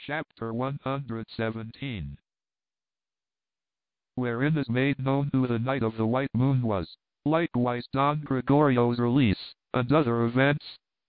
Chapter 117, wherein is made known who the Knight of the White Moon was, likewise Don Gregorio's release, and other events.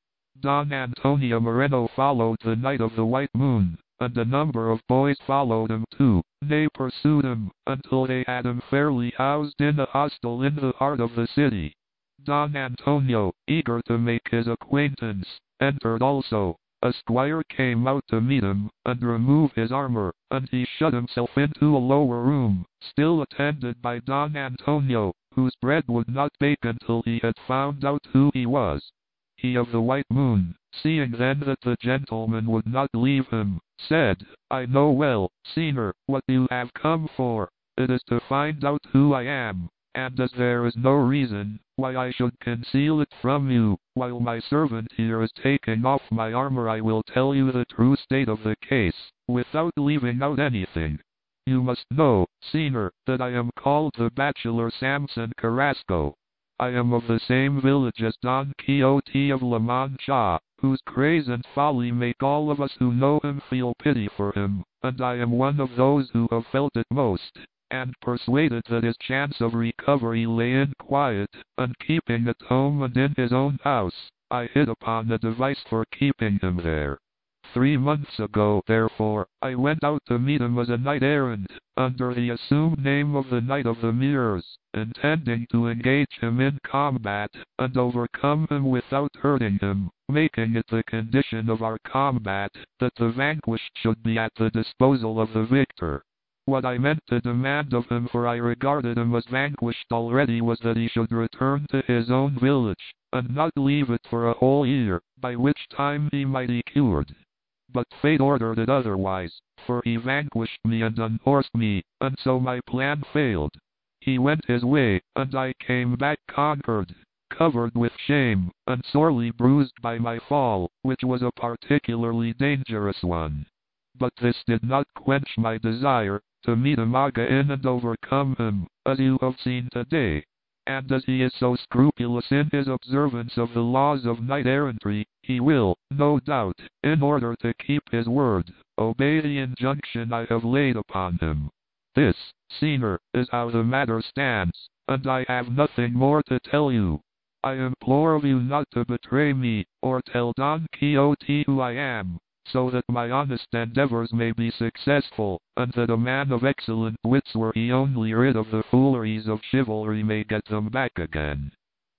Don Antonio Moreno followed the Knight of the White Moon, and a number of boys followed him too. They pursued him, until they had him fairly housed in a hostel in the heart of the city. Don Antonio, eager to make his acquaintance, entered also. A squire came out to meet him, and remove his armor, and he shut himself into a lower room, still attended by Don Antonio, whose bread would not bake until he had found out who he was. He of the White Moon, seeing then that the gentleman would not leave him, said, "I know well, Senor, what you have come for. It is to find out who I am, and as there is no reason why I should conceal it from you, while my servant here is taking off my armor, I will tell you the true state of the case, without leaving out anything. You must know, Senor, that I am called the bachelor Samson Carrasco. I am of the same village as Don Quixote of La Mancha, whose craze and folly make all of us who know him feel pity for him, and I am one of those who have felt it most, and persuaded that his chance of recovery lay in quiet, and keeping at home and in his own house. I hit upon a device for keeping him there. 3 months ago, therefore, I went out to meet him as a knight-errant, under the assumed name of the Knight of the Mirrors, intending to engage him in combat, and overcome him without hurting him, making it the condition of our combat, that the vanquished should be at the disposal of the victor. What I meant to demand of him, for I regarded him as vanquished already, was that he should return to his own village, and not leave it for a whole year, by which time he might be cured. But fate ordered it otherwise, for he vanquished me and unhorsed me, and so my plan failed. He went his way, and I came back conquered, covered with shame, and sorely bruised by my fall, which was a particularly dangerous one. But this did not quench my desire to meet him again and overcome him, as you have seen today. And as he is so scrupulous in his observance of the laws of knight-errantry, he will, no doubt, in order to keep his word, obey the injunction I have laid upon him. This, Senor, is how the matter stands, and I have nothing more to tell you. I implore of you not to betray me, or tell Don Quixote who I am, so that my honest endeavors may be successful, and that a man of excellent wits, were he only rid of the fooleries of chivalry, may get them back again."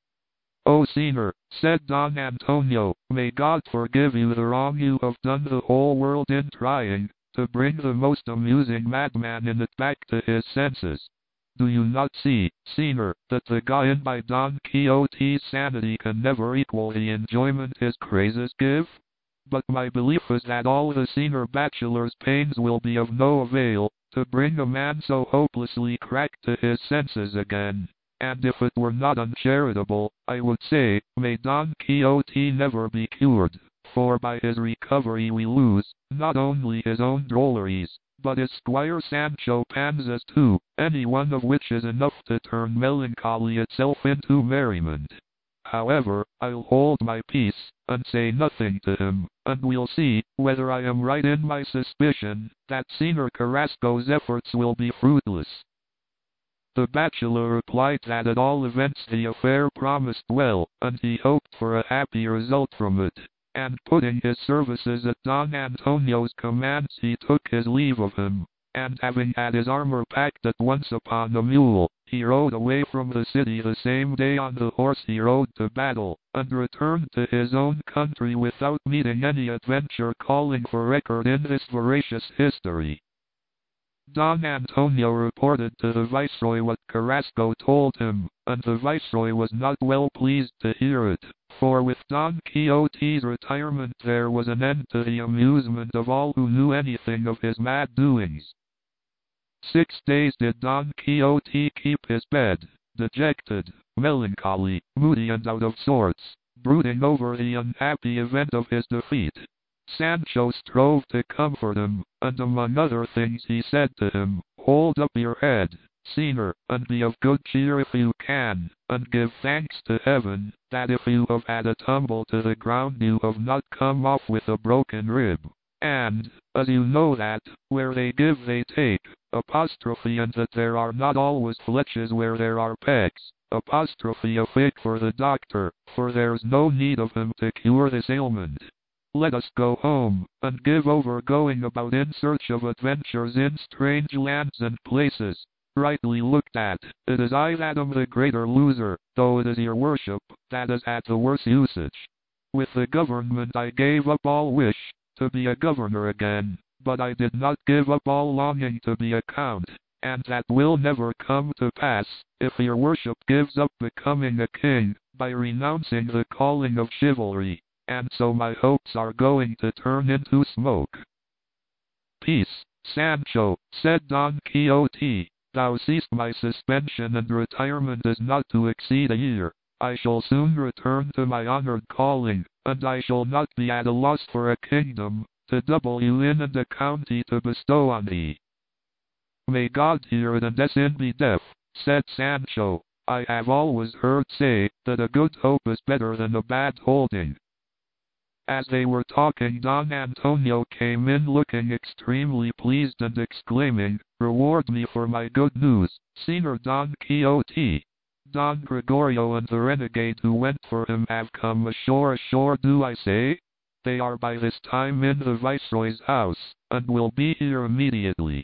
"O Senor," said Don Antonio, "may God forgive you the wrong you have done the whole world in trying to bring the most amusing madman in it back to his senses. Do you not see, Senor, that the guided by Don Quixote's sanity can never equal the enjoyment his crazes give? But my belief is that all the Senor Bachelor's pains will be of no avail to bring a man so hopelessly cracked to his senses again. And if it were not uncharitable, I would say, may Don Quixote never be cured, for by his recovery we lose, not only his own drolleries, but his Squire Sancho Panza's too, any one of which is enough to turn melancholy itself into merriment. However, I'll hold my peace, and say nothing to him, and we'll see whether I am right in my suspicion that Senor Carrasco's efforts will be fruitless." The bachelor replied that at all events the affair promised well, and he hoped for a happy result from it, and putting his services at Don Antonio's commands, he took his leave of him, and having had his armor packed at once upon a mule, he rode away from the city the same day on the horse he rode to battle, and returned to his own country without meeting any adventure calling for record in this veracious history. Don Antonio reported to the viceroy what Carrasco told him, and the viceroy was not well pleased to hear it, for with Don Quixote's retirement there was an end to the amusement of all who knew anything of his mad doings. 6 days did Don Quixote keep his bed, dejected, melancholy, moody and out of sorts, brooding over the unhappy event of his defeat. Sancho strove to comfort him, and among other things he said to him, "Hold up your head, Senor, and be of good cheer if you can, and give thanks to heaven, that if you have had a tumble to the ground you have not come off with a broken rib. And, as you know that, where they give they take, apostrophe, and that there are not always fletches where there are pegs, apostrophe, a fig for the doctor, for there's no need of him to cure this ailment. Let us go home, and give over going about in search of adventures in strange lands and places. Rightly looked at, it is I that am the greater loser, though it is your worship that is at the worse usage. With the government I gave up all wish to be a governor again, but I did not give up all longing to be a count, and that will never come to pass, if your worship gives up becoming a king, by renouncing the calling of chivalry, and so my hopes are going to turn into smoke. Peace, Sancho, said Don Quixote. Thou seest my suspension and retirement is not to exceed a year. I shall soon return to my honored calling, and I shall not be at a loss for a kingdom, to double you in and a county to bestow on thee. May God hear it and sin be deaf, said Sancho. I have always heard say, that a good hope is better than a bad holding. As they were talking, Don Antonio came in looking extremely pleased and exclaiming, Reward me for my good news, Señor Don Quixote. Don Gregorio and the renegade who went for him have come ashore do I say? They are by this time in the Viceroy's house, and will be here immediately.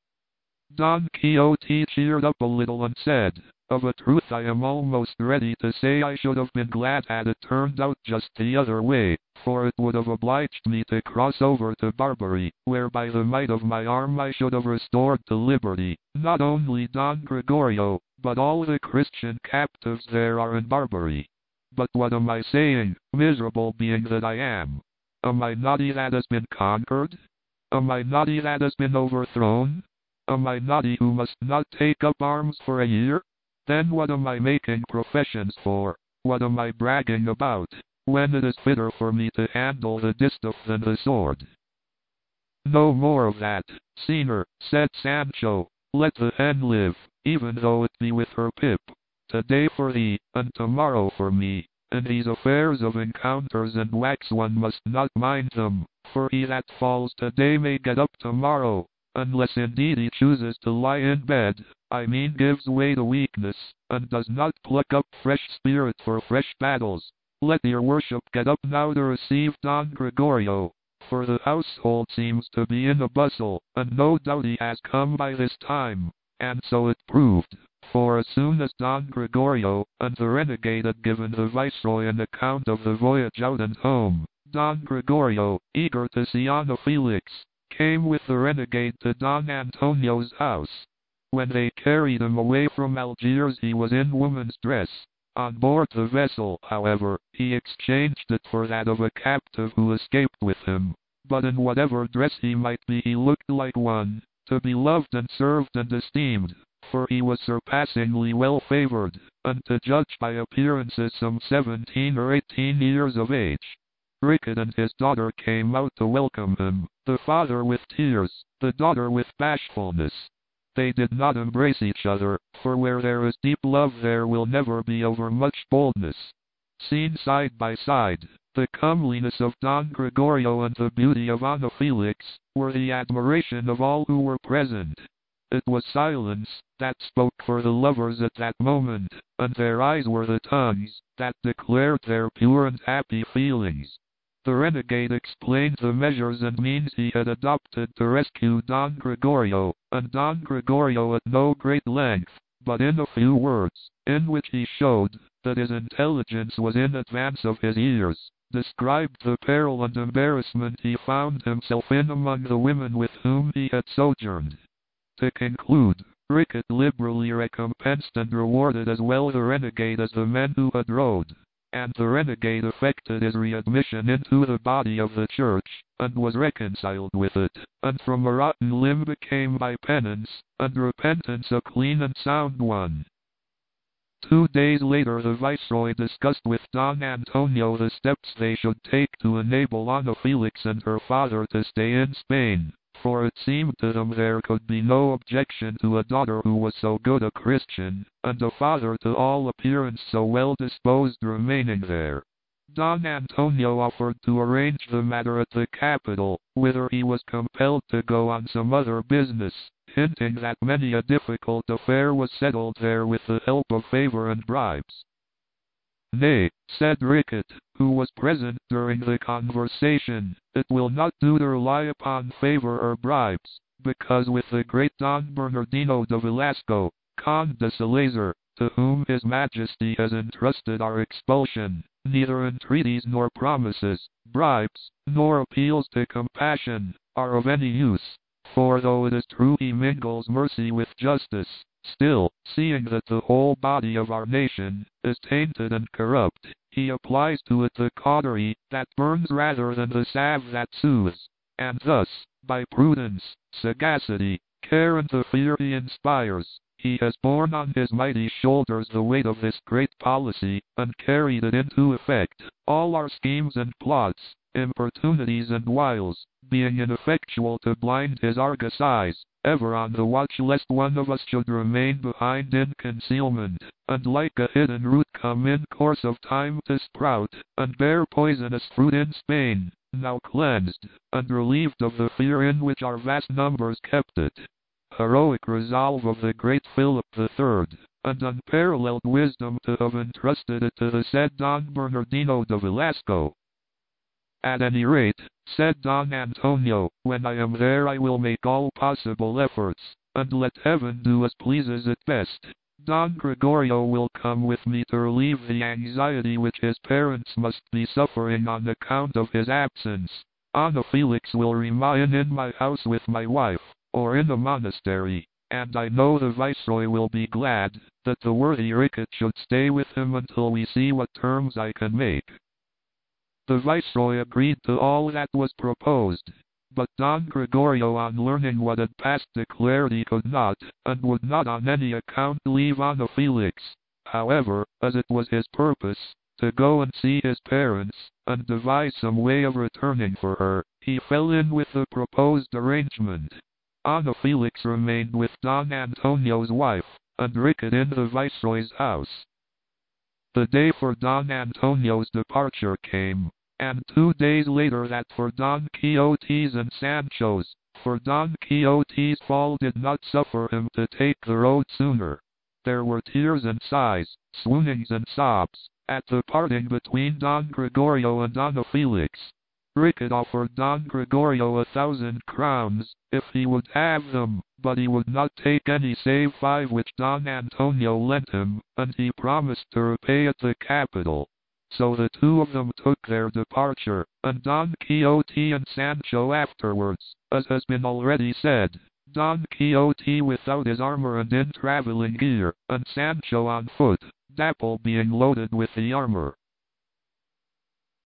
Don Quixote cheered up a little and said, Of a truth I am almost ready to say I should have been glad had it turned out just the other way, for it would have obliged me to cross over to Barbary, where by the might of my arm I should have restored to liberty, not only Don Gregorio, but all the Christian captives there are in Barbary. But what am I saying, miserable being that I am? Am I not he that has been conquered? Am I not he that has been overthrown? Am I not he who must not take up arms for a year? Then what am I making professions for? What am I bragging about, when it is fitter for me to handle the distaff than the sword? No more of that, Señor, said Sancho. Let the hen live, even though it be with her pip. Today for thee, and tomorrow for me. In these affairs of encounters and wax one must not mind them, for he that falls today may get up tomorrow, unless indeed he chooses to lie in bed, I mean gives way to weakness, and does not pluck up fresh spirit for fresh battles. Let your worship get up now to receive Don Gregorio, for the household seems to be in a bustle, and no doubt he has come by this time. And so it proved, for as soon as Don Gregorio and the renegade had given the Viceroy an account of the voyage out and home, Don Gregorio, eager to see Ana Felix, came with the renegade to Don Antonio's house. When they carried him away from Algiers he was in woman's dress. On board the vessel, however, he exchanged it for that of a captive who escaped with him. But in whatever dress he might be he looked like one, to be loved and served and esteemed, for he was surpassingly well favored, and to judge by appearances some 17 or 18 years of age. Ricket and his daughter came out to welcome him, the father with tears, the daughter with bashfulness. They did not embrace each other, for where there is deep love there will never be overmuch boldness. Seen side by side, the comeliness of Don Gregorio and the beauty of Ana Felix were the admiration of all who were present. It was silence that spoke for the lovers at that moment, and their eyes were the tongues that declared their pure and happy feelings. The renegade explained the measures and means he had adopted to rescue Don Gregorio, and Don Gregorio at no great length, but in a few words, in which he showed that his intelligence was in advance of his years, described the peril and embarrassment he found himself in among the women with whom he had sojourned. To conclude, Ricket liberally recompensed and rewarded as well the renegade as the men who had rowed. And the renegade effected his readmission into the body of the church, and was reconciled with it, and from a rotten limb became by penance and repentance a clean and sound one. 2 days later the Viceroy discussed with Don Antonio the steps they should take to enable Ana Felix and her father to stay in Spain, for it seemed to them there could be no objection to a daughter who was so good a Christian, and a father to all appearance so well disposed remaining there. Don Antonio offered to arrange the matter at the capital, whither he was compelled to go on some other business, hinting that many a difficult affair was settled there with the help of favor and bribes. "Nay," said Rickett, who was present during the conversation, "it will not do to rely upon favor or bribes, because with the great Don Bernardino de Velasco, Conde de Salazar, to whom His Majesty has entrusted our expulsion, neither entreaties nor promises, bribes, nor appeals to compassion, are of any use, for though it is true he mingles mercy with justice, still, seeing that the whole body of our nation is tainted and corrupt, he applies to it the cautery that burns rather than the salve that soothes, and thus, by prudence, sagacity, care and the fear he inspires, he has borne on his mighty shoulders the weight of this great policy, and carried it into effect, all our schemes and plots, importunities and wiles, being ineffectual to blind his Argus eyes, ever on the watch lest one of us should remain behind in concealment, and like a hidden root come in course of time to sprout, and bear poisonous fruit in Spain, now cleansed, and relieved of the fear in which our vast numbers kept it. Heroic resolve of the great Philip III, and unparalleled wisdom to have entrusted it to the said Don Bernardino de Velasco." "At any rate," said Don Antonio, "when I am there I will make all possible efforts, and let heaven do as pleases it best. Don Gregorio will come with me to relieve the anxiety which his parents must be suffering on account of his absence. Ana Felix will remain in my house with my wife, or in a monastery, and I know the Viceroy will be glad that the worthy Rickett should stay with him until we see what terms I can make." The Viceroy agreed to all that was proposed, but Don Gregorio on learning what had passed declared he could not, and would not on any account leave Ana Felix. However, as it was his purpose to go and see his parents, and devise some way of returning for her, he fell in with the proposed arrangement. Ana Felix remained with Don Antonio's wife, and Rickett in the Viceroy's house. The day for Don Antonio's departure came, and 2 days later that for Don Quixote's and Sancho's, for Don Quixote's fall did not suffer him to take the road sooner. There were tears and sighs, swoonings and sobs, at the parting between Don Gregorio and Ana Felix. Rickett offered Don Gregorio 1,000 crowns, if he would have them, but he would not take any save 5 which Don Antonio lent him, and he promised to repay at the capital. So the two of them took their departure, and Don Quixote and Sancho afterwards, as has been already said, Don Quixote without his armor and in traveling gear, and Sancho on foot, Dapple being loaded with the armor.